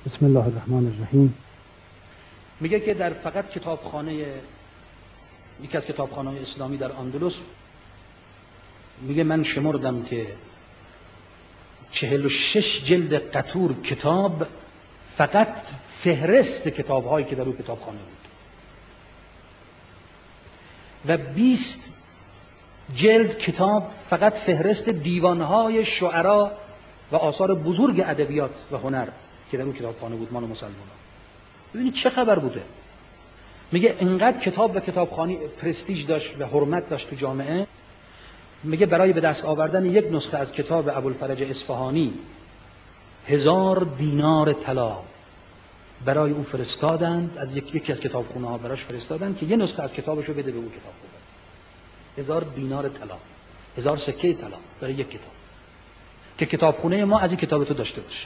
بسم الله الرحمن الرحیم. میگه که در فقط کتابخانه، یکی از کتابخانه‌های اسلامی در اندلس، میگه من شمردم که 46 جلد قطور کتاب فقط فهرست کتاب‌هایی که در اون کتابخانه بود و 20 جلد کتاب فقط فهرست دیوان‌های شعرا و آثار بزرگ ادبیات و هنر که در اون کتابخانه بود مال مسلمانان. ببینید چه خبر بوده. میگه انقدر کتاب و کتابخانه پرستیژ داشت و حرمت داشت تو جامعه. میگه برای به دست آوردن یک نسخه از کتاب ابوالفرج اصفهانی 1000 دینار طلا برای او فرستادند، از یکی از کتابخونه‌ها براش فرستادند که یه نسخه از کتابشو بده به اون کتابخونه. 1000 دینار طلا، 1000 سکه طلا برای یک کتاب، که کتابخونه ما از این کتاب تو داشته باشه.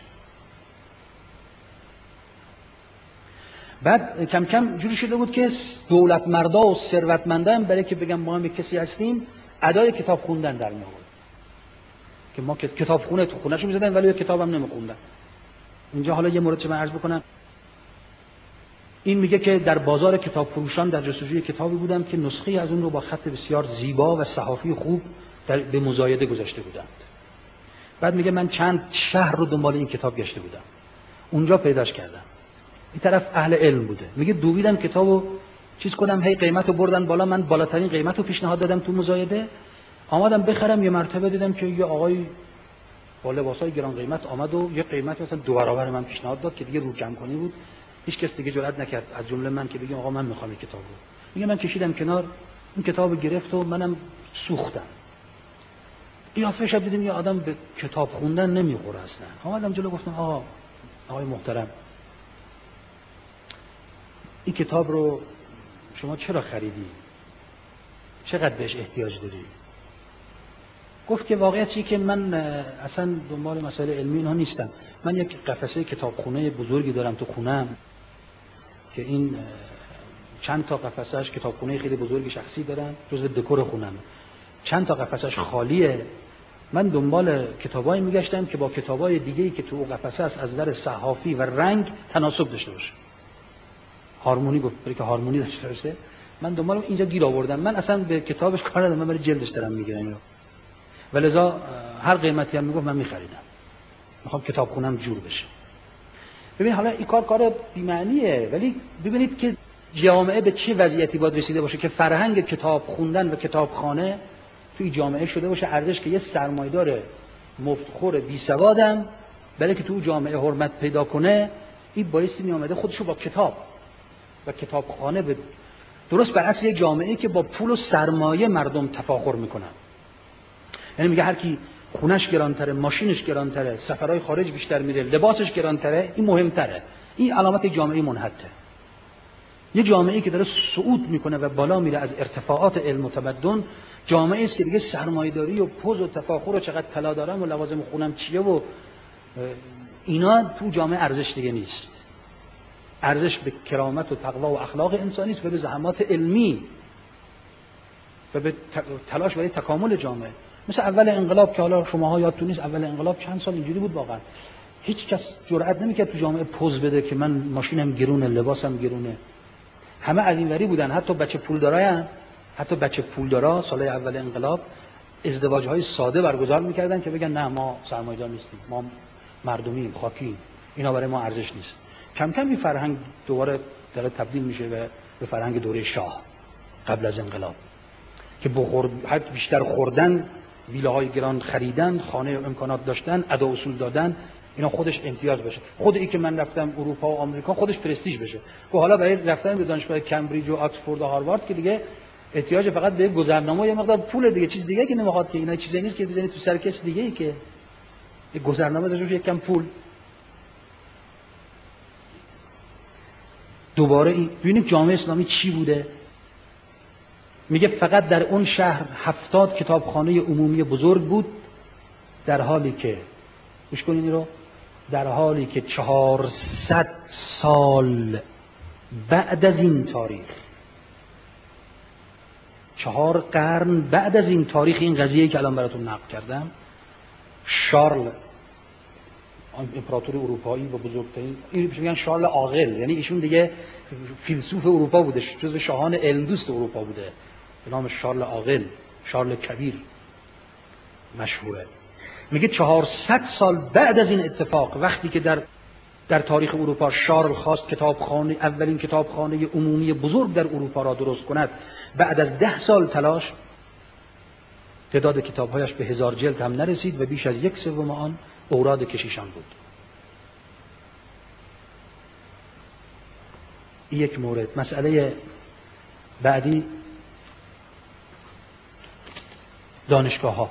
بعد کم کم جوری شده بود که دولت مردا و ثروتمندان برای که بگم ما هم کسی هستیم ادای کتاب خوندن در می آورد، که ما کتابخونه تو خونه‌شو می‌زدن ولی کتابم نمی‌خوندن. اینجا حالا یه مورد چه من عرض بکنم. این میگه که در بازار کتاب فروشان در جستجوی کتابی بودم که نسخه از اون رو با خط بسیار زیبا و صحافی خوب به مزایده گذاشته بودند. بعد میگه من چند شهر رو دنبال این کتاب گشته بودم، اونجا پیداش کردم. این طرف اهل علم بوده. میگه دویدم کتابو چیز کنم، هی قیمتو بردن بالا، من بالاترین قیمتو پیشنهاد دادم تو مزایده. آمدم بخرم، یه مرتبه دیدم که یه آقای با لباسای گران قیمت آمد و یه قیمت مثلا 2 برابر من پیشنهاد داد که دیگه رو جمع کنی بود. هیچ کس دیگه جرئت نکرد از جمله من که بگم آقا من میخوام این کتاب رو. میگه من کشیدم کنار، این کتابو گرفت و منم سوختم. قیافه شب دیدم یه آدم به کتاب خوندن نمیخوره اصلا. آمدم جلو گفتم آقای محترم، این کتاب رو شما چرا خریدی؟ چقدر بهش احتیاج داری؟ گفت که واقعیت چیه که من اصلا دنبال مسائل علمی اینها نیستم. من یک قفسه کتابخونه بزرگی دارم تو خونم که این چند تا قفسه‌اش کتابخونه خیلی بزرگی شخصی دارم، جزو دکور خونم. چند تا قفسه‌اش خالیه. من دنبال کتابایی میگشتم که با کتابای دیگه‌ای که تو قفسه است از نظر صحافی و رنگ تناسب داشته باشه. هارمونی گفت، برای که هارمونی داشته باشه. من دنبال اینجا گیر آوردم. من اصلا به کتابش کار ندارم، من برای جلدش دارم میگیرم. ولذا هر قیمتی هم میگفت من میخریدم. میخوام کتابخونم جور بشه. ببین حالا این کار بی‌معنیه، ولی ببینید که جامعه به چه وضعیتی باید رسیده باشه که فرهنگ کتاب خوندن و کتابخانه توی جامعه شده باشه ارزش که یه سرمایه‌دار مفتخور بی سوادم برای که تو جامعه حرمت پیدا کنه، این بایستی میامده خودشو با کتاب و کتابخانه به درست برعکس یه جامعه‌ای که با پول و سرمایه مردم تفاخر میکنن. یعنی میگه هر کی خونش گرانتره، ماشینش گرانتره، سفرهای خارج بیشتر میره، لباسش گرانتره، این مهمتره. این علامت جامعه منحطه. یه جامعه‌ای که داره صعود میکنه و بالا میره از ارتفاعات علم و تمدن، جامعه است که دیگه سرمایه‌داری و پوز و تفاخر و چقدر طلا دارم و لوازم خونم چیه و اینا تو جامعه ارزش دیگه نیست. ارزش به کرامت و تقوا و اخلاق انسانی است و به زحمات علمی و به تلاش برای تکامل جامعه. مثل اول انقلاب که حالا شماها یادتون نیست، اول انقلاب چند سال اینجوری بود واقعا. هیچ کس جرئت نمی‌کرد تو جامعه پوز بده که من ماشینم گرونه، لباسم گرونه. همه از این وری بودن، حتی بچه پولدارا سال اول انقلاب ازدواج‌های ساده برگزار می‌کردن که بگن نه ما سرمایه‌دار نیستیم، ما مردمیم، خاکیم، اینا برای ما ارزش نیست. کم کم این فرهنگ دوباره داره تبدیل میشه به فرهنگ دوره شاه قبل از انقلاب که بیشتر خوردن، ویلاهای گران خریدن، خانه و امکانات داشتن، ادا اصول دادن، اینا خودش امتیاز بشه. خود این که من رفتم اروپا و آمریکا خودش پرستیژ بشه. و حالا برای رفتن به دانشگاه کمبریج و آکسفورد و هاروارد که دیگه احتیاج فقط به گذرنامه، یه مقدار پول دیگه، چیز دیگه که نمیخواد، که اینا چیزی نیست که بزنی تو سر کس دیگه ای که یه گذرنامه داشته یک کم پول. دوباره این ببینیم جامعه اسلامی چی بوده. میگه فقط در اون شهر 70 کتابخانه عمومی بزرگ بود، در حالی که گوش کنین این رو، در حالی که 400 سال بعد از این تاریخ، 4 قرن بعد از این تاریخ این قضیه که الان براتون نقل کردم، شارل امپراتور اروپایی و بزرگترین، این میگن شارل عاقل، یعنی ایشون دیگه فیلسوف اروپا بوده، جزو شاهان علم دوست اروپا بوده، به نام شارل عاقل، شارل کبیر مشهوره. میگه 400 سال بعد از این اتفاق، وقتی که در تاریخ اروپا شارل خواست کتابخانه، اولین کتابخانه عمومی بزرگ در اروپا را درست کند، بعد از 10 سال تلاش تعداد کتاب‌هایش به 1000 جلد هم نرسید و بیش از 1/3 آن اوراد کشیشان بود. یک مورد. مسئله بعدی دانشگاه‌ها.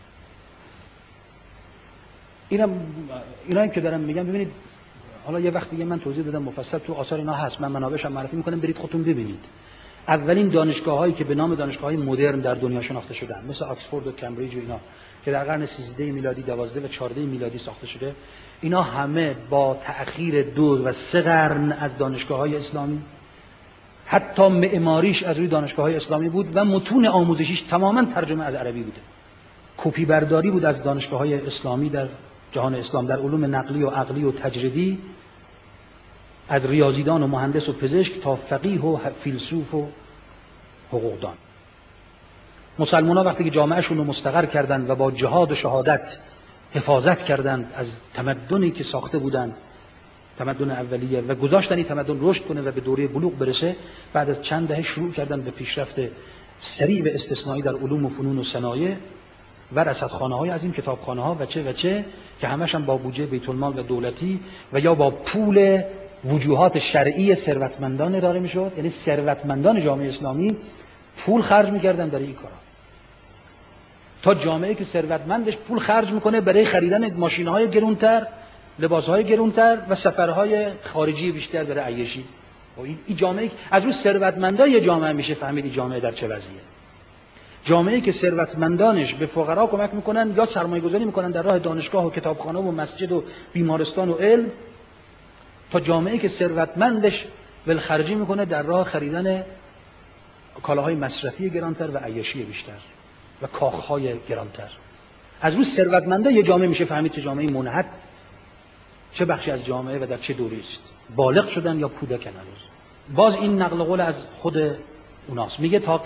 اینا که دارم میگم، ببینید حالا یه وقت دیگه من توضیح دادم مفصل، تو آثار اینا هست، من منابعش هم معرفی میکنم، برید خودتون ببینید. اولین دانشگاه‌هایی که به نام دانشگاه‌های مدرن در دنیا شناخته شدن، مثل آکسفورد و کمبریج و اینا که در قرن 13 میلادی، 12 و 14 میلادی ساخته شده، اینا همه با تأخیر 2 و 3 قرن از دانشگاه‌های اسلامی، حتی معماریش از روی دانشگاه‌های اسلامی بود و متون آموزشیش تماماً ترجمه از عربی بوده. کپی برداری بود از دانشگاه‌های اسلامی در جهان اسلام، در علوم نقلی و عقلی و تجریدی، از ریاضیدان و مهندس و پزشک تا فقیه و فیلسوف و حقوقدان. مسلمان‌ها وقتی که جامعهشون رو مستقر کردند و با جهاد و شهادت حفاظت کردند از تمدنی که ساخته بودند، تمدن اولیه، و گذاشتن این تمدن رشد کنه و به دوره بلوغ برسه، بعد از چند دهه شروع کردن به پیشرفت سریع و استثنایی در علوم و فنون و صنایع و رصدخانه‌های عظیم، کتابخانه‌ها و چه که همش هم با بودجه بیت المال و دولتی و یا با پول وجوهات شرعی ثروتمندان اداره میشد. یعنی ثروتمندان جامعه اسلامی پول خرج می‌کردن برای این کارا، تا جامعه‌ای که ثروتمندش پول خرج می‌کنه برای خریدن ماشین‌های گرانتر، لباس‌های گرانتر و سفرهای خارجی بیشتر برای عیاشی. این جامعه از روی ثروتمندای جامعه میشه فهمید این جامعه در چه وضعیه. جامعه‌ای که ثروتمندانش به فقرا کمک میکنن یا سرمایه‌گذاری میکنن در راه دانشگاه و کتابخانه و مسجد و بیمارستان و علم، تا جامعه‌ای که ثروتمندش ولخرجی میکنه در راه خریدن کالاهای مصرفی گرانتر و عیاشی بیشتر و کاخهای گرانتر. از روی ثروتمندای یه جامعه میشه فهمید چه جامعه منحط، چه بخشی از جامعه و در چه دوری است، بالغ شدن یا کودکن هنوز. باز این نقل قول از خود اوناست. میگه تا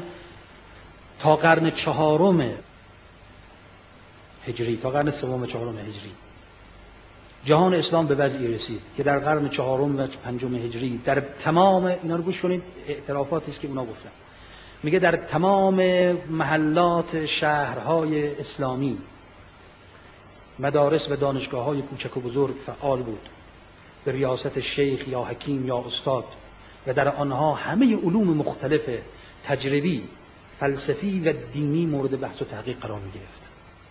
قرن 4 هجری، تا قرن 3 و 4 هجری جهان اسلام به وضعی رسید که در قرن 4 و 5 هجری در تمام، اینا رو گوش کنید، اعترافاتی است که اونا گفتن، میگه در تمام محلات شهرهای اسلامی مدارس و دانشگاه‌های کوچک و بزرگ فعال بود به ریاست شیخ یا حکیم یا استاد، و در آنها همه علوم مختلف تجربی، فلسفی و دینی مورد بحث و تحقیق قرار می‌گرفت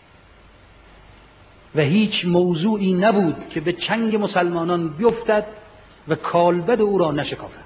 و هیچ موضوعی نبود که به چنگ مسلمانان بیفتد و کالبد او را نشکافد.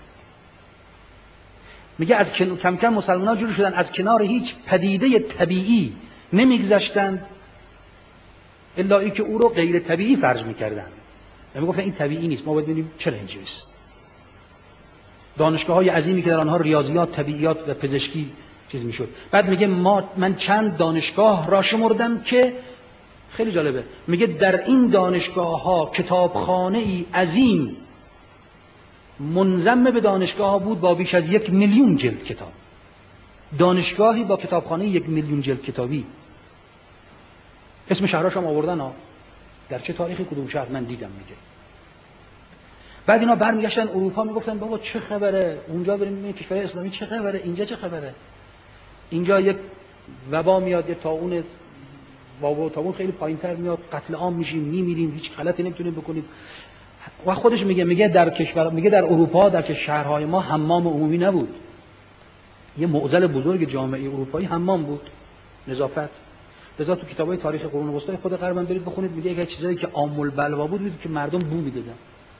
میگه از کم کم مسلمانان جور شدن از کنار هیچ پدیده طبیعی نمیگذشتند الا ای که او رو غیر طبیعی فرض میکردن و میگفتن این طبیعی نیست، ما باید ببینیم چرا اینجوریست. دانشگاه‌های عظیمی که در آنها ریاضیات، طبیعیات و پزشکی چیز میشد. بعد میگه من چند دانشگاه را شمردم که خیلی جالبه، میگه در این دانشگاه‌ها کتابخانه‌ای عظیم منضم به دانشگاه بود با بیش از 1 میلیون جلد کتاب. دانشگاهی با کتابخانه 1 میلیون جلد کتابی. اسم شهرهاش هم آوردن ها. در چه تاریخی کدوم شهر من دیدم میگه. بعد اینا برمیگشتن اروپا میگفتن بابا چه خبره؟ اونجا بریم ببینیم کشور اسلامی چه خبره؟ اینجا چه خبره؟ اینجا یک وبا میاد، یک طاعون، طاعون خیلی پایینتر میاد، قتل عام میشیم، میمیریم، هیچ غلطی نمیتونیم بکنیم. و خودش میگه در کشور، میگه در اروپا، در شهرهای ما حمام عمومی نبود. یه معضل بزرگ جامعه اروپایی حمام بود، نظافت. لذا تو کتابای تاریخ قرون وسطا خود غرب برید بخونید، میگه یک چیزایی که عام البلوا بود که مردم بو میدادن.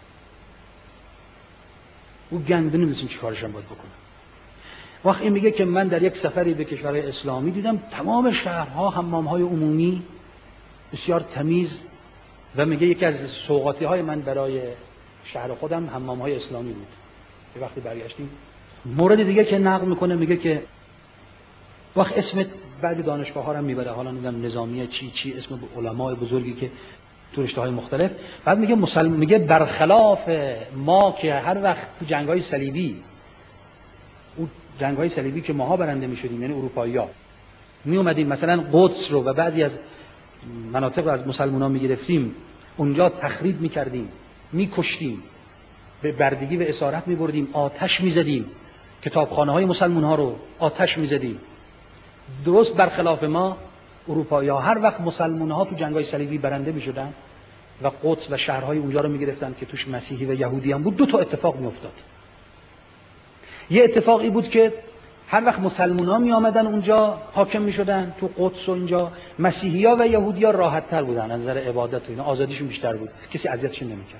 او گنده نمی‌دونن چیکارش باید بکنن. وقت این میگه که من در یک سفری به کشورهای اسلامی دیدم تمام شهرها حمام‌های عمومی بسیار تمیز، و میگه یکی از سوغاتی‌های من برای شهر خودم حمام‌های اسلامی بود. یه وقتی برگشتیم. مورد دیگه که نقل میکنه میگه که وقت اسم بعضی دانشگاه‌ها رو میبره، حالا نمیدونم نظامیه چی اسم علمای بزرگی که تو رشته‌های مختلف. بعد میگه برخلاف ما که هر وقت تو جنگ‌های صلیبی، اون جنگ‌های صلیبی که ماها برنده می‌شدیم، یعنی اروپایی‌ها می اومدیم مثلا قدس رو و بعضی از مناطق رو از مسلمان‌ها می‌گرفتیم، اونجا تخریب می‌کردیم، می‌کشتیم، به بردگی و اسارت می‌بردیم، آتش می‌زدیم، کتابخانه‌های مسلمان‌ها رو آتش می‌زدیم. درست برخلاف ما اروپایی‌ها هر وقت مسلمان‌ها تو جنگ‌های صلیبی برنده می‌شدن و قدس و شهرهای اونجا رو می‌گرفتن که توش مسیحی و یهودی هم بود، دو تا اتفاق می‌افتاد. یه اتفاقی بود که هر وقت مسلمان‌ها می‌آمدن اونجا حاکم می‌شدن تو قدس و اینجا، مسیحی‌ها و یهودی‌ها راحت‌تر بودن از نظر عبادت و اینا، آزادیشون بیشتر بود، کسی اذیتشون نمی‌کرد.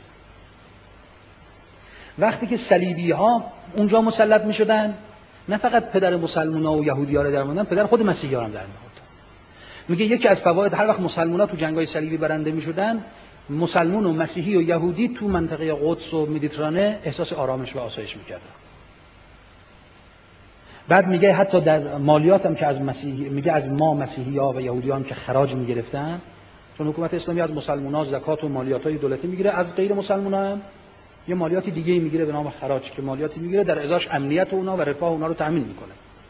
وقتی که صلیبی‌ها اونجا مسلط می‌شدن، نه فقط پدر مسلمان‌ها و یهودی‌ها رو درمی‌آوردن، پدر خود مسیحی‌ها هم درمی‌آوردن. میگه یکی از فواید هر وقت مسلمان‌ها تو جنگ‌های صلیبی برنده می‌شدن، مسلمان و مسیحی و یهودی تو منطقه قدس و مدیترانه احساس آرامش و آسایش می‌کردن. بعد میگه حتی در مالیات هم که از مسیحی، میگه از ما مسیحی‌ها و یهودیان که خراج می‌گرفتن، چون حکومت اسلامی از مسلمان‌ها زکات و مالیات‌های دولتی می‌گیره، از غیر مسلمان‌ها هم یه مالیاتی دیگه‌ای می‌گیره به نام خراج که مالیاتی می‌گیره در ازاش امنیت اونها و رفاه اونها رو تأمین می‌کنه.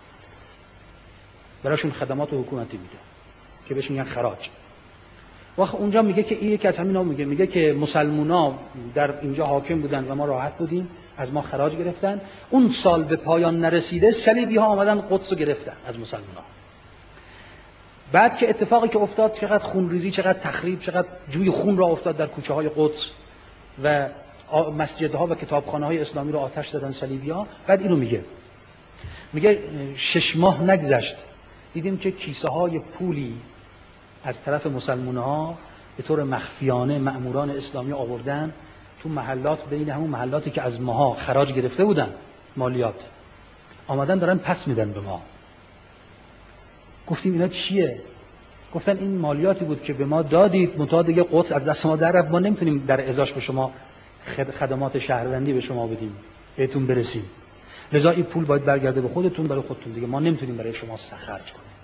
براشون خدمات حکومتی میده که بهش میگن خراج. وقت اونجا میگه که این یکی از همینا، میگه که مسلمان‌ها در اینجا حاکم بودن و ما راحت بودیم، از ما خراج گرفتن. اون سال به پایان نرسیده صلیبی‌ها آمدن قدس رو گرفتن از مسلمان‌ها. بعد که اتفاقی که افتاد، چقدر خونریزی، چقدر تخریب، چقدر جوی خون را افتاد در کوچه‌های قدس و مسجدها و کتابخانه‌های اسلامی رو آتش زدن صلیبی‌ها. بعد اینو میگه 6 ماه نگذشت دیدیم که کیسه‌های پولی از طرف مسلمان‌ها به طور مخفیانه مأموران اسلامی آوردن تو محلات، بین همون محلاتی که از ماها خراج گرفته بودن، مالیات، آمدن دارن پس میدن به ما. گفتیم اینا چیه؟ گفتن این مالیاتی بود که به ما دادید، منتها دیگه قدس از دست ما در رفت، ما نمیتونیم در ازاش به شما خدمات شهروندی به شما بدیم، بهتون برسیم، لذا این پول باید برگرده به خودتون، برای خودتون، دیگه ما نمیتونیم برای شما خرج کنیم.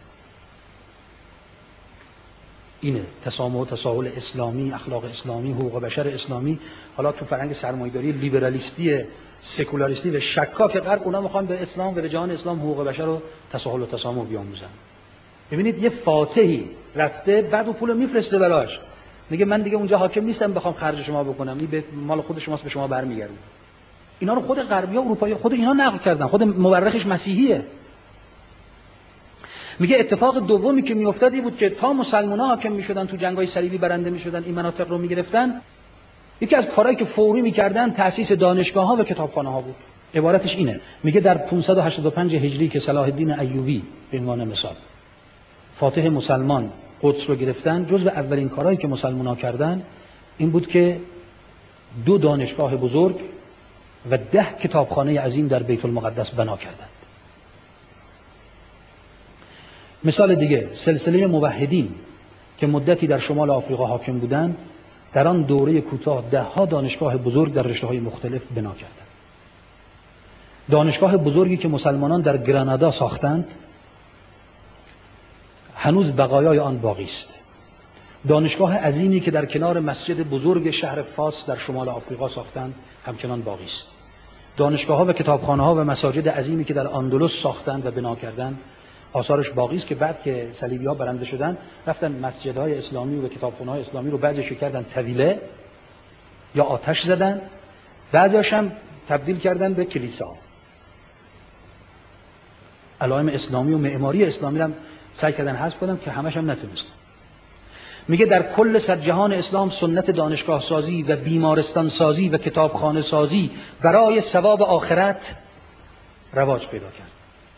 اینه تسامح و تساهل اسلامی، اخلاق اسلامی، حقوق بشر اسلامی. حالا تو فرهنگ سرمایه‌داری لیبرالیستی سکولاریستی و شکاک غرب، اونا میخوان به اسلام و به جهان اسلام حقوق بشر رو تساهل و تسامح بیاموزن. ببینید یه فاتحی رفته بعد اون پولو میفرسته براش، میگه من دیگه اونجا حاکم نیستم بخوام خرج شما بکنم، این به مال خود شماست، به شما برمیگرده. اینا رو خود غربی‌ها، اروپایی، خود اینا نقل کردن، خود مورخش مسیحیه. میگه اتفاق دومی که میافتادی بود که تا مسلمان‌ها حاکم میشدن تو جنگ‌های صلیبی برنده میشدن، این مناطق رو میگرفتن، یکی از کارهایی که فوری میکردن تأسیس دانشگاه‌ها و کتابخانه‌ها بود. عبارتش اینه، میگه در 585 هجری که صلاح الدین ایوبی به عنوان مثال فاتح مسلمان قدس رو گرفتن، جزو اولین کارهایی که مسلمان‌ها کردن این بود که 2 دانشگاه بزرگ و 10 کتابخانه عظیم در بیت المقدس بنا کردند. مثال دیگه، سلسله موحدین که مدتی در شمال آفریقا حاکم بودند، در آن دوره کوتاه 10 دانشگاه بزرگ در رشته‌های مختلف بنا کردند. دانشگاه بزرگی که مسلمانان در گرانادا ساختند هنوز بقایای آن باقی است. دانشگاه عظیمی که در کنار مسجد بزرگ شهر فاس در شمال آفریقا ساختند همچنان باقی است. دانشگاه‌ها و کتابخانه‌ها و مساجد عظیمی که در اندلس ساختند و بنا کردند آثارش باقی است، که بعد که صلیبی‌ها برنده شدن رفتن مسجدهای اسلامی و کتابخانه‌های اسلامی رو بعضیش کردن طویله یا آتش زدن، بعضی‌هاش هم تبدیل کردن به کلیسا. علائم اسلامی و معماری اسلامی هم سعی کردن حذف کنن که همش هم نتونستن. میگه در کل سرجهان اسلام سنت دانشگاه سازی و بیمارستان سازی و کتابخانه سازی برای ثواب آخرت رواج پیدا کرد.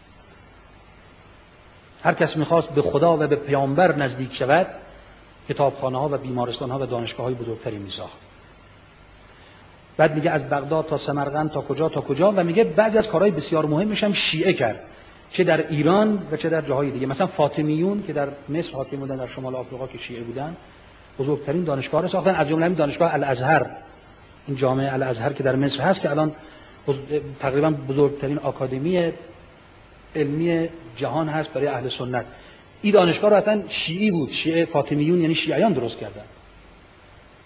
هر کس میخواست به خدا و به پیامبر نزدیک شود، کتابخانه ها و بیمارستان ها و دانشگاه های بزرگتری میساخت. بعد میگه از بغداد تا سمرقند تا کجا و میگه بعضی از کارهای بسیار مهمش هم شیعه کرد، چه در ایران و چه در جاهای دیگه. مثلا فاطمیون که در مصر حاکم بودن، در شمال آفریقا که شیعه بودن، بزرگترین دانشگاه را ساختن، از جمله همین دانشگاه الازهر، این جامعه الازهر که در مصر هست که الان تقریبا بزرگترین آکادمی علمی جهان هست برای اهل سنت. این دانشگاه رو اصلا شیعی بود، شیعه فاطمیون یعنی شیعیان درست کردن.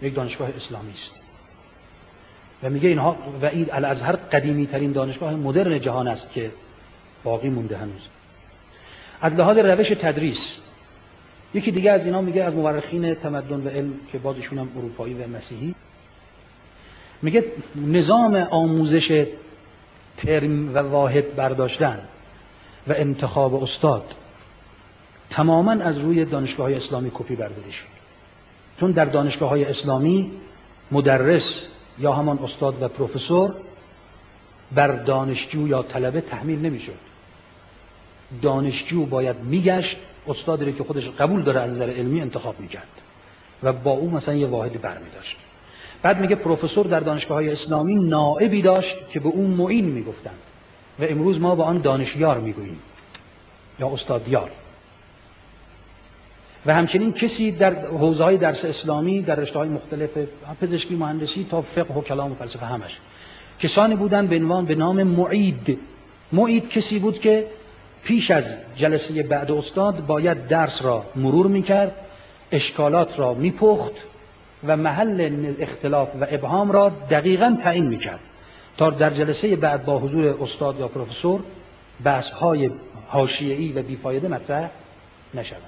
یک دانشگاه اسلامی است و میگه اینها و این الازهر قدیمی ترین دانشگاه مدرن جهان است که باقی مونده هنوز. از لحاظ روش تدریس یکی دیگه از اینا میگه از مورخین تمدن و علم که بازشون هم اروپایی و مسیحی، میگه نظام آموزش ترم و واحد برداشتن و انتخاب استاد تماما از روی دانشگاه‌های اسلامی کپی برداری شد. چون در دانشگاه‌های اسلامی مدرس یا همان استاد و پروفسور بر دانشجو یا طلبه تحمیل نمی‌شد. دانشجو باید میگشت استادی رو که خودش قبول داره از نظر علمی انتخاب می‌کرد و با او مثلا یه واحدی برمی‌داشت. بعد میگه پروفسور در دانشگاه‌های اسلامی نائبی داشت که به اون معین میگفتند و امروز ما با آن دانشیار میگوییم یا استادیار. و همچنین کسی در حوزه‌های درس اسلامی در رشته‌های مختلف پزشکی، مهندسی تا فقه و کلام و فلسفه همش کسانی بودند به نام معید. معید کسی بود که پیش از جلسه بعد استاد باید درس را مرور می‌کرد، اشکالات را می‌پخت و محل اختلاف و ابهام را دقیقاً تعیین می‌کرد تا در جلسه بعد با حضور استاد یا پروفسور بحث‌های حاشیه‌ای و بیفایده مطرح نشود.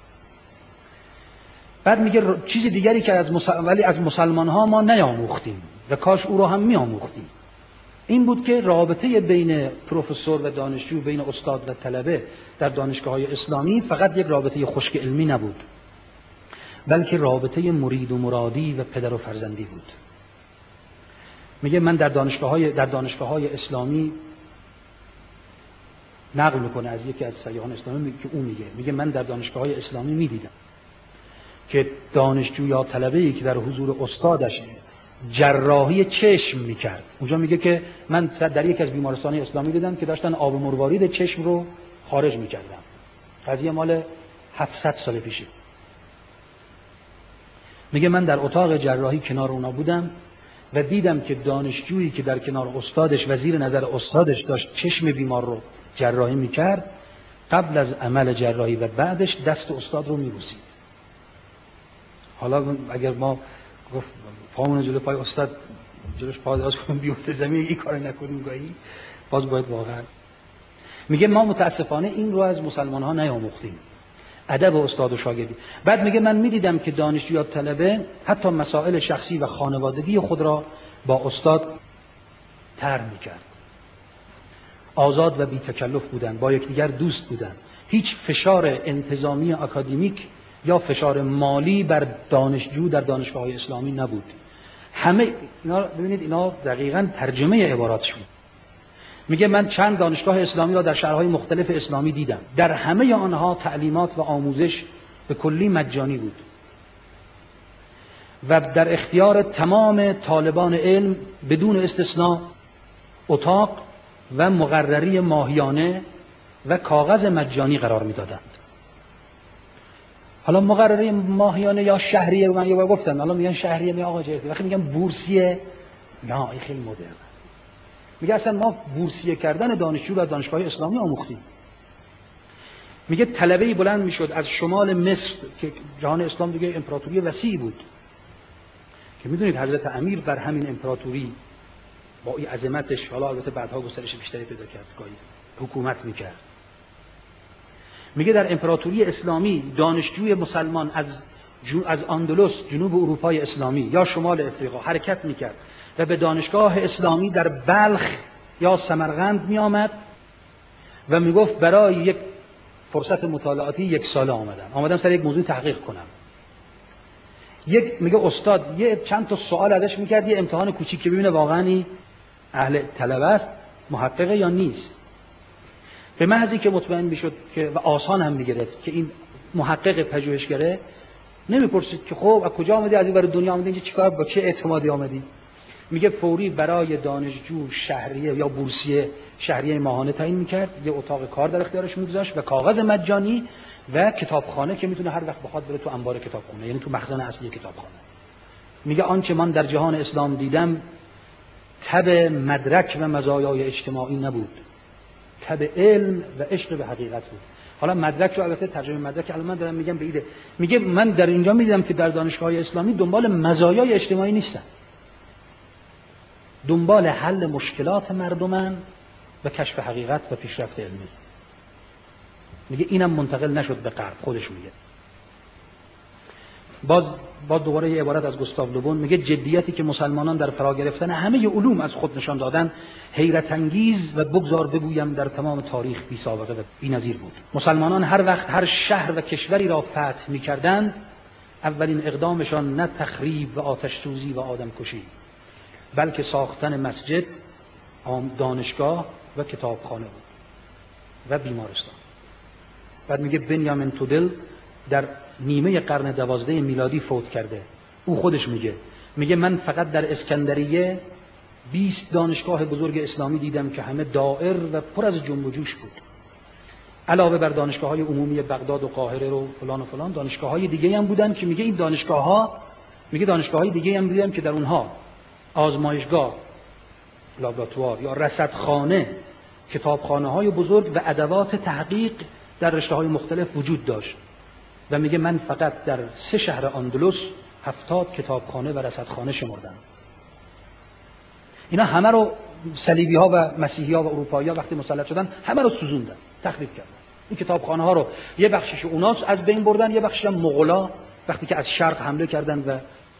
بعد میگه چیزی دیگری که ولی از مسلمان‌ها ما نیاموختیم و کاش او را هم می‌آموختیم، این بود که رابطه بین پروفسور و دانشجو، بین استاد و طلبه در دانشگاه‌های اسلامی فقط یک رابطه خشک علمی نبود، بلکه رابطه مرید و مرادی و پدر و فرزندی بود. میگه من در دانشگاه‌های اسلامی نقل میکنه از یکی از سیاحان اسلامی که اون میگه من در دانشگاه‌های اسلامی میدیدم که دانشجو یا طلبه‌ای که در حضور استادش جراحی چشم میکرد. اونجا میگه که من در یک از بیمارستان‌های اسلامی دیدم که داشتن آب مروارید چشم رو خارج میکردن. قضیه مال 700 سال پیشه. میگه من در اتاق جراحی کنار اونا بودم و دیدم که دانشجویی که در کنار استادش و زیر نظر استادش داشت چشم بیمار رو جراحی میکرد، قبل از عمل جراحی و بعدش دست استاد رو میبوسید. حالا اگر ما گفت پامون جلو پای استاد جلوش پا دراز کنیم بیفته زمین این کارو نکنیم گاهی، باز باید واقعا. میگه ما متاسفانه این رو از مسلمان ها نیاموختیم، ادب استاد و شاگردی. بعد میگه من میدیدم که دانشجو یا طلبه حتی مسائل شخصی و خانوادگی خود را با استاد طرح میکرد. آزاد و بی تکلف بودن، با یکدیگر دوست بودن. هیچ فشار انتظامی اکادمیک یا فشار مالی بر دانشجو در دانشگاه‌های اسلامی نبود. همه اینا ببینید، اینا دقیقاً ترجمه عباراتشون. میگه من چند دانشگاه اسلامی را در شهرهای مختلف اسلامی دیدم. در همه آنها تعلیمات و آموزش به کلی مجانی بود و در اختیار تمام طالبان علم بدون استثناء اتاق و مقرری ماهیانه و کاغذ مجانی قرار میدادند. حالا مقرری ماهیانه یا شهریه، من یه بار گفتم، حالا میگن شهریه، میگن آقا جدی، وقتی میگن بورسیه، نه این خیلی مدرن. میگه اصلا ما بورسیه کردن دانشجو در دانشگاه اسلامی آموختیم. میگه طلبه‌ای بلند میشد از شمال مصر که جهان اسلام دیگه امپراتوری وسیعی بود که میدونید حضرت امیر بر همین امپراتوری با این عظمتش، حالا البته بعدها گسترش بیشتری پیدا کرد، گاهی حکومت میکرد. میگه در امپراتوری اسلامی دانشجوی مسلمان از اندلس جنوب اروپای اسلامی یا شمال افریقا حرکت میکرد و به دانشگاه اسلامی در بلخ یا سمرقند میآمد و میگفت برای یک فرصت مطالعاتی 1 ساله آمدم سر یک موضوع تحقیق کنم. میگه استاد چند تا سوال ازش میکرد، یه امتحان کوچیک که ببینه واقعا اهل طلبه است، محققه یا نیست. به محضی که مطمئن میشد که و آسان هم میگرفت که این محقق پژوهشگره، نمیپرسید که خب از کجا آمدی، از این ور دنیا آمدی، اینجا چیکار، با چه اعتمادی آمدی. میگه فوری برای دانشجو شهریه یا بورسیه شهریه ماهانه تعیین میکرد، یه اتاق کار در اختیارش میگذاشت و کاغذ مجانی و کتابخانه که میتونه هر وقت بخواد بره تو انبار کتابخانه، یعنی تو مخزن اصلی کتابخانه. میگه آنچه من در جهان اسلام دیدم تب مدرک و مزایای اجتماعی نبود، تب علم و عشق به حقیقت بود. حالا مدرک رو البته ترجمه مدرک الان من دارم میگم به ایده، میگه من در اینجا میدیدم که در دانشگاه‌های اسلامی دنبال مزایای اجتماعی نیستن، دنبال حل مشکلات مردمن و کشف حقیقت و پیشرفت علمی. میگه اینم منتقل نشد به غرب. خودش میگه باز دوباره یه عبارت از گوستاو لوبون میگه جدیتی که مسلمانان در فرا گرفتن همه علوم از خود نشان دادن حیرت انگیز و بگذار بگویم در تمام تاریخ بی سابقه و بی نظیر بود. مسلمانان هر وقت هر شهر و کشوری را فتح میکردند اولین اقدامشان نه تخریب و آتش سوزی و آدم کشی بلکه ساختن مسجد، دانشگاه و کتابخانه بود و بیمارستان. بعد میگه بنیامین تودل در نیمه قرن 12 میلادی فوت کرده. او خودش میگه من فقط در اسکندریه 20 دانشگاه بزرگ اسلامی دیدم که همه دائر و پر از جنب و جوش بود. علاوه بر دانشگاه‌های عمومی بغداد و قاهره و فلان و فلان، دانشگاه‌های دیگه هم بودن که میگه این دانشگاه‌های دیگه هم دیدم که در اونها آزمایشگاه، لابراتوار یا رصدخانه، کتابخانه‌های بزرگ و ادوات تحقیق در رشته‌های مختلف وجود داشت. و میگه من فقط در 3 شهر اندلس 70 کتابخانه و رصدخانه شمردم. اینا همه رو صلیبی‌ها و مسیحی‌ها و اروپایی‌ها وقتی مسلط شدن همه رو سوزوندن، تخریب کردن. این کتابخانه‌ها رو یه بخشش اوناس از بین بردن، یه بخشش هم مغولا وقتی که از شرق حمله کردن و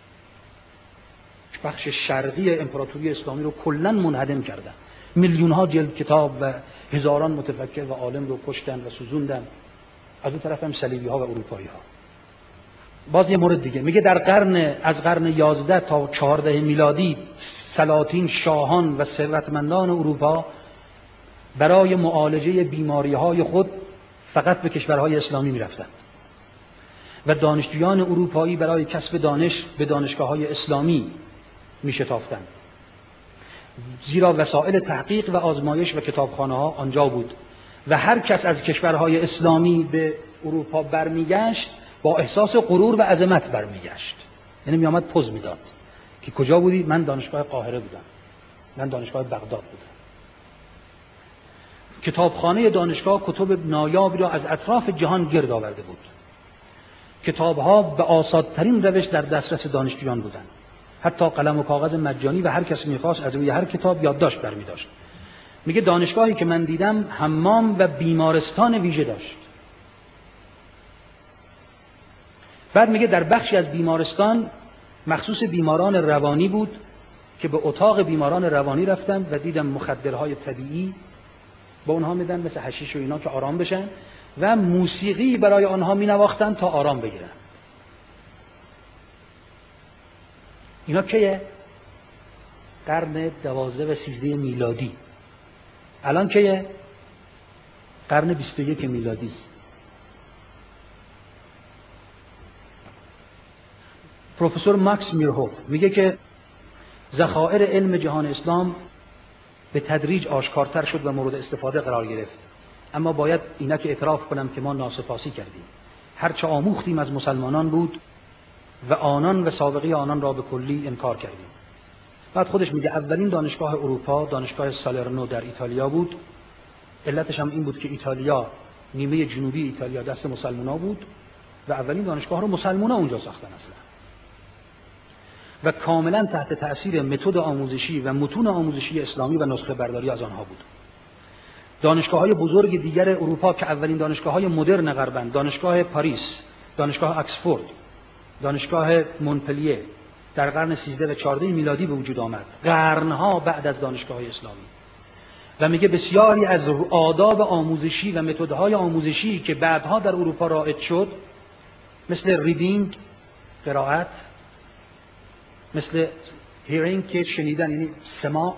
بخش شرقی امپراتوری اسلامی رو کلاً منهدم کردن. میلیون‌ها جلد کتاب و هزاران متفکر و عالم رو کشتن و سوزوندن. از اون طرف هم صلیبی‌ها و اروپایی‌ها. باز یه مورد دیگه میگه از قرن 11 تا 14 میلادی سلاطین، شاهان و ثروتمندان اروپا برای معالجه بیماری‌های خود فقط به کشورهای اسلامی می‌رفتند و دانشجویان اروپایی برای کسب دانش به دانشگاه‌های اسلامی می‌شتافتند، زیرا وسایل تحقیق و آزمایش و کتابخانه‌ها آنجا بود و هر کس از کشورهای اسلامی به اروپا برمیگشت با احساس غرور و عظمت برمیگشت. یعنی میامد پوز میداد که کجا بودی؟ من دانشگاه قاهره بودم، من دانشگاه بغداد بودم. کتابخانه دانشگاه کتب نایابی را از اطراف جهان گرد آورده بود. کتابها به آسادترین روش در دسترس دانشجویان بودند. حتی قلم و کاغذ مجانی و هر کس میخواست از روی هر کتاب یادداشت برمی‌داشت. میگه دانشگاهی که من دیدم حمام و بیمارستان ویژه داشت. بعد میگه در بخشی از بیمارستان مخصوص بیماران روانی بود که به اتاق بیماران روانی رفتم و دیدم مخدرهای طبیعی با اونها میدن مثل حشیش و اینا که آرام بشن و موسیقی برای آنها مینواختن تا آرام بگیرن. اینا کیه؟ قرن 12 و 13 میلادی. الان کیه؟ قرن 21 میلادی. پروفسور ماکس میرهوف میگه که ذخایر علم جهان اسلام به تدریج آشکارتر شد و مورد استفاده قرار گرفت، اما باید اینک اعتراف کنم که ما ناسپاسی کردیم. هرچه آموختیم از مسلمانان بود و آنان و سابقه آنان را به کلی انکار کردیم. بعد خودش میگه اولین دانشگاه اروپا دانشگاه سالرنو در ایتالیا بود. علتش هم این بود که ایتالیا، نیمه جنوبی ایتالیا دست مسلمان‌ها بود و اولین دانشگاه رو مسلمان‌ها اونجا ساختن اصلا و کاملا تحت تأثیر متد آموزشی و متون آموزشی اسلامی و نسخه برداری از آنها بود. دانشگاه‌های بزرگ دیگر اروپا که اولین دانشگاه‌های مدرن غربند، دانشگاه پاریس، دانشگاه اکسفورد، دانشگاه مونپلیه در قرن 13 و 14 میلادی به وجود آمد، قرنها بعد از دانشگاه‌های اسلامی. و میگه بسیاری از آداب آموزشی و متدهای آموزشی که بعدها در اروپا رایج شد، مثل ریدینگ، قرائت، مثل هیرینگ که شنیدن یعنی سماع،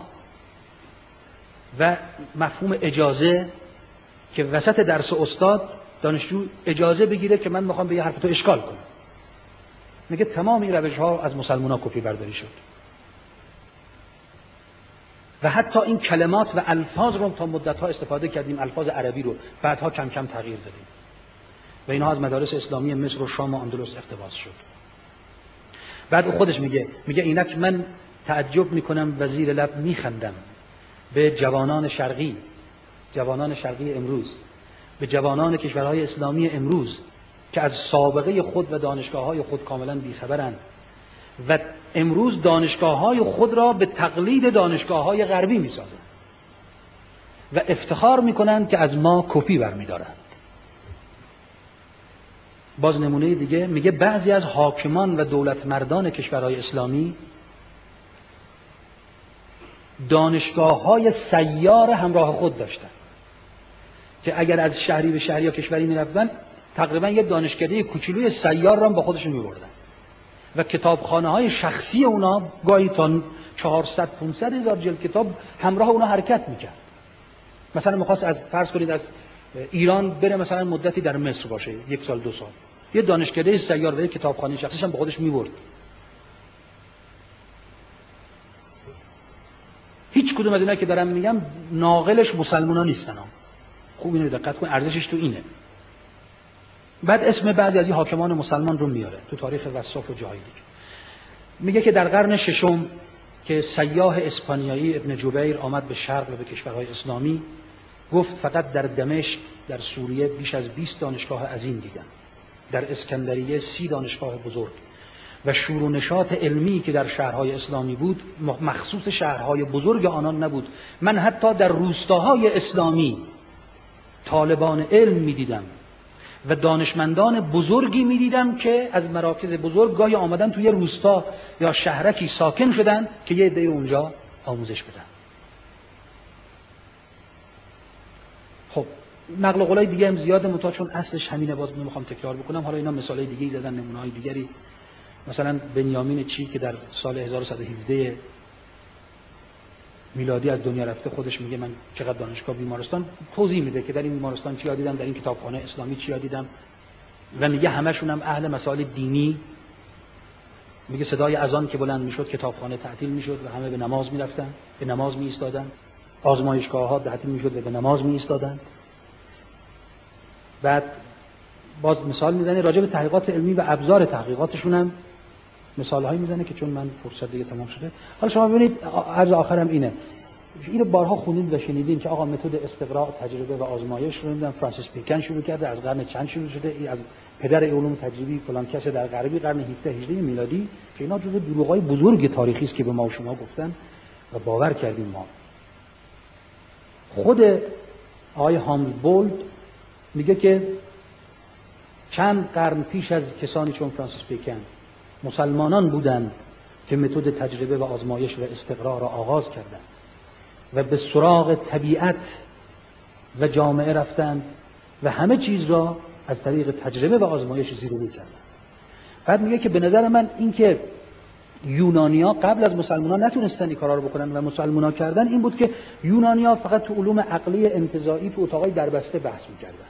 و مفهوم اجازه که وسط درس استاد دانشجو اجازه بگیره که من میخوام به یه حرف تو اشکال کنم. میگه تمام این روش‌ها از مسلمان‌ها کپی برداری شد و حتی این کلمات و الفاظ رو تا مدت‌ها استفاده کردیم، الفاظ عربی رو بعدها کم کم تغییر دادیم و اینها از مدارس اسلامی مصر و شام و اندلس اقتباس شد. بعد او خودش میگه اینک من تعجب میکنم و زیر لب میخندم به جوانان شرقی امروز به جوانان کشورهای اسلامی امروز که از سابقه خود و دانشگاه‌های خود کاملا بیخبرند و امروز دانشگاه‌های خود را به تقلید دانشگاه‌های غربی می‌سازند و افتخار می‌کنند که از ما کپی برمی‌دارند. باز نمونه دیگه میگه بعضی از حاکمان و دولتمردان کشورهای اسلامی دانشگاه‌های سیار همراه خود داشتند که اگر از شهری به شهری یا کشوری می‌رفتن تقریبا یک دانشکده کوچولوی سیار را با خودشون می‌بردن و کتابخانه‌های شخصی اونا گاهی تا 400-500 هزار جلد کتاب همراه اونا حرکت می‌کرد. مثلا می‌خواست از فرض کنید از ایران بره مثلا مدتی در مصر باشه، 1 سال 2 سال، یه دانشکده سیار و یک کتابخانه شخصیش هم با خودش می‌برد. هیچ کدوم از اینا که دارم میگم ناقلش مسلمان‌ها نیستن. خوب اینو دقت کن، ارزشش تو اینه. بعد اسم بعضی از این حاکمان مسلمان رو میاره تو تاریخ وصاف و جاهلی. میگه که در قرن ششم که سیاح اسپانیایی ابن جبیر آمد به شرق و به کشورهای اسلامی، گفت فقط در دمشق در سوریه بیش از 20 دانشگاه عظیم دیدم، در اسکندریه 30 دانشگاه بزرگ و شور و نشاط علمی که در شهرهای اسلامی بود مخصوص شهرهای بزرگ آنان نبود. من حتی در روستاهای اسلامی طالبان علم میدیدم و دانشمندان بزرگی میدیدم که از مراکز بزرگ گاهی آمدن توی روستا یا شهرکی ساکن شدن که یه عده اونجا آموزش بدن. خب نقل قولای دیگه هم زیاده، منتها چون اصلش همینه باز نمیخوام تکرار بکنم. حالا اینا مثالای دیگه‌ای زدن، نمونه‌های دیگری، مثلا بنیامین چی که در سال 1117 میلادی از دنیا رفته، خودش میگه من چقدر دانشگاه بیمارستان توضیح میده که در این بیمارستان چی دیدم، در این کتابخانه اسلامی چی دیدم و میگه همشون هم اهل مسائل دینی. میگه صدای اذان که بلند میشد کتابخانه تعطیل میشد و همه به نماز میرفتن، به نماز میایستادن. آزمایشگاه‌ها تعطیل میشد و به نماز میایستادن. بعد باز مثال میزنه راجع به تحقیقات علمی و ابزار تحقیقاتشون هم مثالهایی میزنه که چون من فرصت دیگه تمام شده. حالا شما ببینید عرض آخرم اینه، اینو بارها خوندید و شنیدین که آقا متد استقراء، تجربه و آزمایش رو نمیدونم فرانسیس بیکن شروع کرده، از قرن چند شروع شده، از پدر علوم تجربی فلان کس در غربی قرن 17 میلادی، که اینا جزو دروغای بزرگ تاریخی است که به ما و شما گفتن و باور کردیم ما. خود آقای هامبولد میگه که چند قرن پیش از کسانی چون فرانسیس بیکن مسلمانان بودند که متد تجربه و آزمایش و استقراء را آغاز کردند و به سراغ طبیعت و جامعه رفتند و همه چیز را از طریق تجربه و آزمایش زیرو کردند. بعد میگه که به نظر من این که یونانیا قبل از مسلمانان نتونستن این کارا رو بکنن و مسلمان‌ها کردن این بود که یونانیا فقط تو علوم عقلی انتزاعی تو اتاقای دربسته بحث می‌کردن،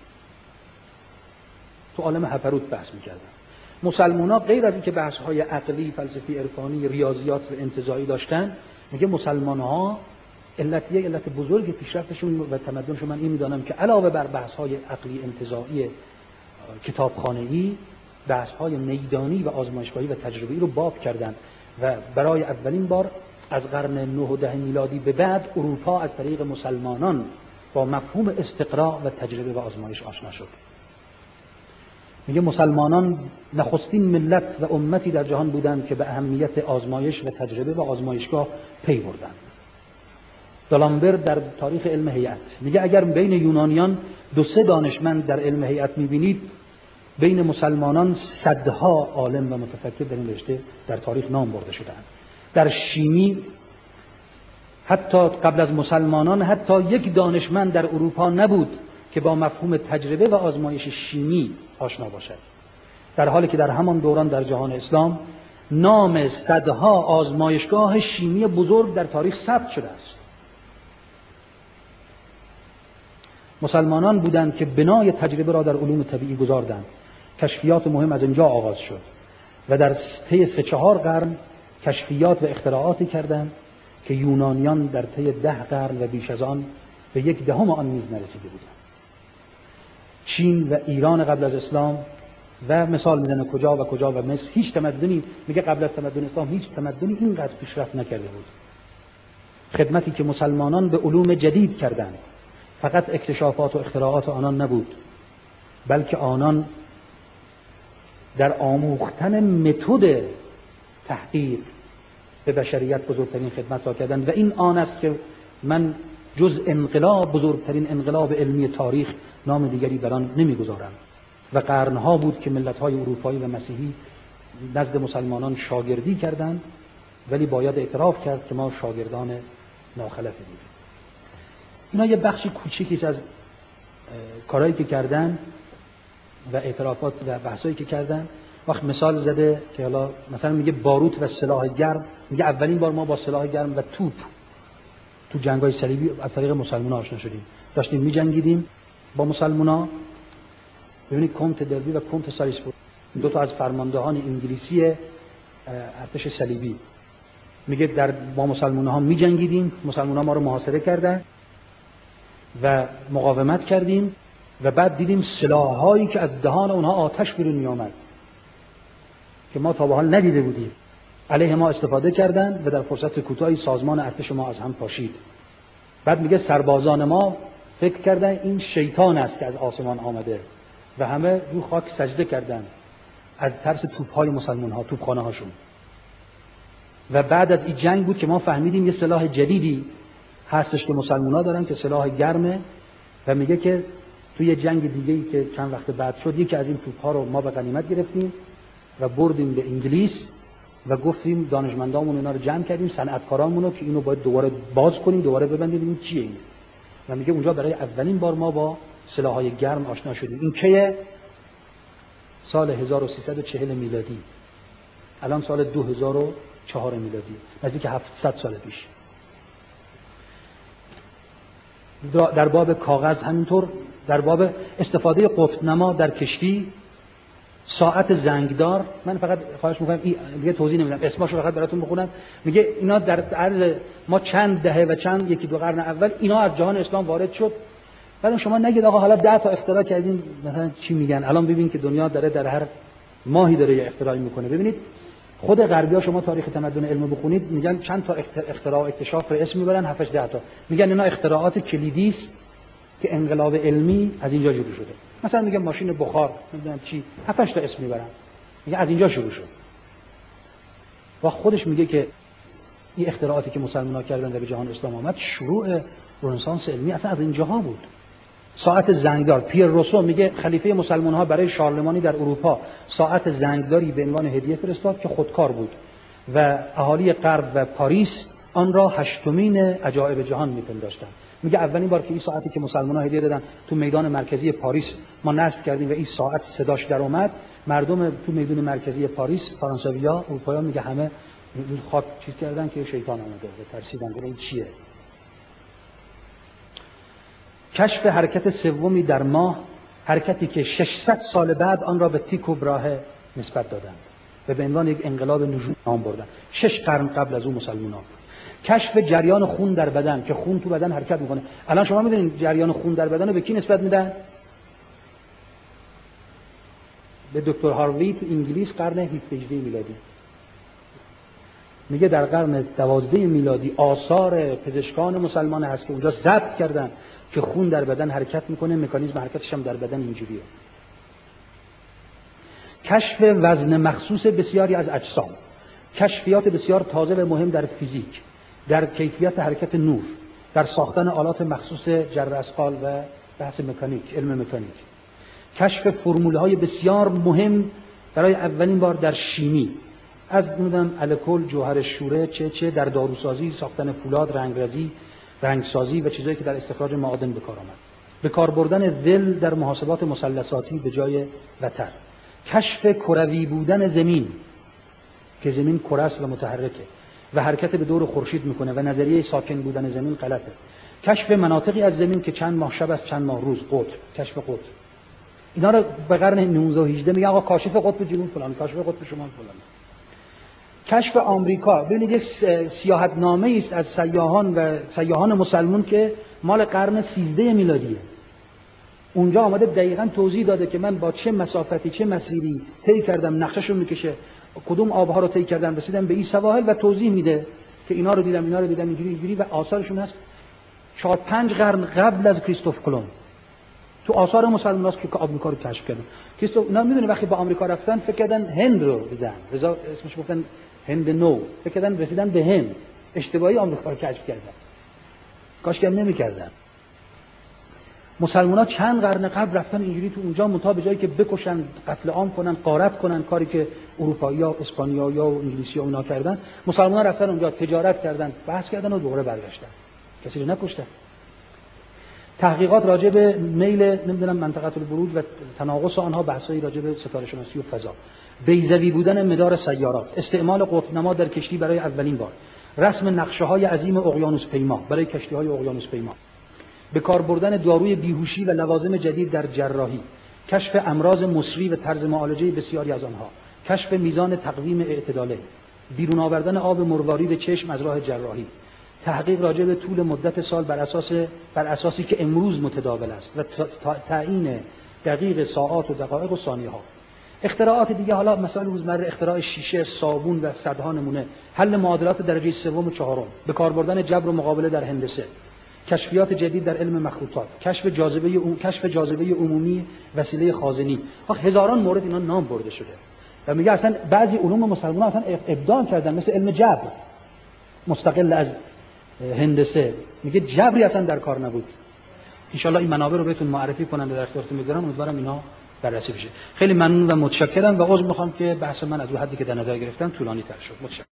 تو عالم هپروت بحث می‌کردن. مسلمان‌ها غیر از اینکه بحث‌های عقلی، فلسفی، عرفانی، ریاضیات و انتزاعی داشتن، میگه مسلمان‌ها علت بزرگ پیشرفتشون و تمدنشون من این می‌دانم که علاوه بر بحث‌های عقلی انتزاعی کتابخانه‌ای، بحث‌های میدانی و آزمایشگاهی و تجربی رو باب کردند و برای اولین بار از قرن 9 و 10 میلادی به بعد اروپا از طریق مسلمانان با مفهوم استقراء و تجربه و آزمایش آشنا شد. میگه مسلمانان نخستین ملت و امتی در جهان بودند که به اهمیت آزمایش و تجربه و آزمایشگاه پی بردند. دالامبر در تاریخ علم هیئت میگه اگر بین یونانیان 2-3 دانشمند در علم هیئت میبینید، بین مسلمانان صدها عالم و متفکر در این رشته در تاریخ نام برده شدند. در شیمی حتی قبل از مسلمانان حتی یک دانشمند در اروپا نبود که با مفهوم تجربه و آزمایش شیمی آشنا باشد، در حالی که در همان دوران در جهان اسلام نام صدها آزمایشگاه شیمی بزرگ در تاریخ ثبت شده است. مسلمانان بودند که بنای تجربه را در علوم طبیعی گذاردند. کشفیات مهم از اینجا آغاز شد و در طی 3-4 قرن کشفیات و اختراعاتی کردند که یونانیان در طی 10 قرن و بیش از آن به 1/10 آن نیز نرسیده بودند. چین و ایران قبل از اسلام و مثال میزنه کجا و مصر، هیچ تمدنی، میگه قبل از تمدن اسلام هیچ تمدنی اینقدر پیشرفت نکرده بود. خدمتی که مسلمانان به علوم جدید کردند فقط اکتشافات و اختراعات آنان نبود، بلکه آنان در آموختن متد تحقیق به بشریت بزرگترین خدمت را کردند و این آن است که من جز انقلاب، بزرگترین انقلاب علمی تاریخ، نام دیگری بر آن نمیگذارم. و قرنها بود که ملت‌های اروپایی و مسیحی نزد مسلمانان شاگردی کردند، ولی باید اعتراف کرد که ما شاگردان ناخلفی بودیم. اینا یه بخش کوچیکی از کارهایی که کردن و اعترافات و بحثایی که کردن. وقت مثال زده که حالا مثلا میگه باروت و سلاح گرم، میگه اولین بار ما با سلاح گرم و توپ تو جنگ‌های صلیبی از طریق مسلمان‌ها آشنا شدیم. داشتیم می‌جنگیدیم با مسلمان‌ها. ببینید کنت دربی و کنت سالیسبوری، دو تا از فرماندهان انگلیسی ارتش صلیبی، میگه با مسلمان‌ها می‌جنگیدیم، مسلمان‌ها ما رو محاصره کردن و مقاومت کردیم و بعد دیدیم سلاح‌هایی که از دهان اونها آتش بیرون می‌آمد که ما تا به حال ندیده بودیم. علیه ما استفاده کردند و در فرصت کوتاهی سازمان ارتش ما از هم پاشید. بعد میگه سربازان ما فکر کردن این شیطان است که از آسمان آمده و همه رو خاک سجده کردند از ترس توپ‌های مسلمان‌ها، توپخانه‌هاشون. و بعد از این جنگ بود که ما فهمیدیم یه سلاح جدیدی هستش که مسلمان‌ها دارن که سلاح گرمه و میگه که توی جنگ دیگه‌ای که چند وقت بعد شد یکی از این توپ‌ها رو ما به غنیمت گرفتیم و بردیم به انگلیس و گفتیم دانشمندامون اینا رو جمع کردیم، صنعتکارامون رو که اینو باید دوباره باز کنیم، دوباره ببندیم این چیه این. و میگه اونجا برای اولین بار ما با سلاح‌های گرم آشنا شدیم. این کیه؟ سال 1340 میلادی. الان سال 2004 میلادی، نزدیک 700 سال پیش. در باب کاغذ همینطور، در باب استفاده قطب نما در کشتی، ساعت زنگدار. من فقط خواهش می‌کنم دیگه توضیح نمیدم، اسماشو فقط براتون بخونم. میگه اینا در عرض ما چند دهه و چند یکی دو قرن اول اینا از جهان اسلام وارد شد. بعد شما نگید آقا حالا 10 تا اختراع کردین مثلا چی میگن. الان ببین که دنیا داره در هر ماهی داره یه اختراعی میکنه. ببینید خود غربی‌ها شما تاریخ تمدن علم بخونید میگن چند تا اختراع و اکتشاف رو اسم میبرن، 7 10 تا. میگن اینا اختراعات کلیدی است که انقلاب علمی از اینجا شروع شده. مثلا میگه ماشین بخار، نمیدونم چی، 7 تا اسم میبرن. میگه از اینجا شروع شد. و خودش میگه که این اختراعاتی که مسلمان‌ها کردن و به جهان اسلام آمد شروع رنسانس علمی اصلا از اینجاها بود. ساعت زنگدار، پیر روسو میگه خلیفه مسلمان‌ها برای شارلمانی در اروپا ساعت زنگداری به عنوان هدیه فرستاد که خودکار بود و اهالی غرب و پاریس آن را 8مین عجایب جهان میپنداشتند. میگه اولین بار که این ساعتی که مسلمان‌ها هدیه دادن تو میدان مرکزی پاریس ما نصب کردیم و این ساعت صداش در اومد، مردم تو میدان مرکزی پاریس، فرانسوی‌ها، اروپایی‌ها میگه همه خاک چیز کردن که شیطان اومده و ترسیدن که این چیه. کشف حرکت سومی در ماه، حرکتی که 600 سال بعد آن را به تیکو براهه نسبت دادند و به عنوان یک انقلاب نجوم نام بردن. 6 قرن قبل از اون مسلمانان. کشف جریان خون در بدن که خون تو بدن حرکت میکنه. الان شما میدونید جریان خون در بدن رو به کی نسبت میدن؟ به دکتر هاروی تو انگلیس قرن 17 میلادی. میگه در قرن 12 میلادی آثار پزشکان مسلمان هست که اونجا ثبت کردن که خون در بدن حرکت میکنه، مکانیزم حرکتش هم در بدن اینجوریه. کشف وزن مخصوص بسیاری از اجسام، کشفیات بسیار تازه و مهم در فیزیک، در کیفیت حرکت نور، در ساختن آلات مخصوص جر اثقال و بحث مکانیک، علم مکانیک. کشف فرمولهای بسیار مهم برای اولین بار در شیمی، از نمیدونم الکل، جوهر شوره، چه در داروسازی، ساختن فولاد، رنگرزی، رنگسازی و چیزایی که در استخراج معادن به کار آمد. به کار بردن ذل در محاسبات مثلثاتی به جای وتر. کشف کروی بودن زمین که زمین کره است و متحرکه و حرکت به دور خورشید میکنه و نظریه ساکن بودن زمین غلطه. کشف مناطقی از زمین که چند ماه شب است چند ماه روز، قطب، کشف قطب. اینا رو به قرن 19 و 18 میگن آقا کاشف قطب جنوب فلان، کاشف قطب شمال فلان. کشف آمریکا، ببینید یه سیاحتنامه است از سیاحان مسلمان که مال قرن 13 میلادیه. اونجا آمده دقیقاً توضیح داده که من با چه مسافتی چه مسیری طی کردم، نقشه‌شو میکشه، کدوم آبها رو طی کردم رسیدم به این سواحل و توضیح میده که اینا رو دیدم اینجوری و آثارشون هست. 4-5 قرن قبل از کریستوف کلمب تو آثار مسلماناست که آمریکا رو کشف کردن. اینا میدونی وقتی با آمریکا رفتن فکر کردن هند رو دیدن، رضا اسمش گفتن هند نو، فکر کردن رسیدن به هند، اشتباهی آمریکا رو کشف کردن، کاش که نمی‌کردن. مسلمان‌ها چند قرن قبل رفتن اینجوری تو اونجا منتها به جایی که بکشن، قتل عام کنن، غارت کنن، کاری که اروپایی‌ها، اسپانیایی‌ها و انگلیسی‌ها اونا کردن، مسلمان‌ها رفتن اونجا تجارت کردن، بحث کردن و دوباره برگشتن. کسی رو نکشتن. تحقیقات راجع به میل نمیدونم منطقه البروج و تناقص آنها، بحثایی راجع به ستاره شناسی و فضا، بیضوی بودن مدار سیارات، استعمال قطب‌نما در کشتی برای اولین بار، رسم نقشه‌های عظیم اقیانوس‌پیما برای کشتی‌های اقیانوس‌پیما، به کار بردن داروی بیهوشی و لوازم جدید در جراحی، کشف امراض مصری و طرز معالجه بسیاری از آنها، کشف میزان تقویم اعتداله، بیرون آوردن آب مروارید چشم از راه جراحی، تحقیق راجع به طول مدت سال بر اساسی که امروز متداول است و تعیین دقیق ساعات و دقایق و ثانیه ها. اختراعات دیگه، حالا مثلا روزمره، اختراع شیشه، صابون و صدها نمونه، حل معادلات درجه سوم و چهارم، به کار بردن جبر و مقابله در هندسه، کشفیات جدید در علم مخروطات، کشف جاذبه عمومی وسیله خازنی. هزاران مورد اینا نام برده شده و میگه اصلا بعضی علوم مسلمان‌ها اصلا ابداع کردن، مثل علم جبر مستقل از هندسه، میگه جبری اصلا در کار نبود. ان شاء الله این منابع رو بهتون معرفی کنم، در اختیارتون میذارم، امیدوارم اینا بررسی بشه. خیلی ممنون و متشکرم و عذر میخوام که بحث من از اون حدی که در نظر گرفتم طولانی تر شد. متشکرم.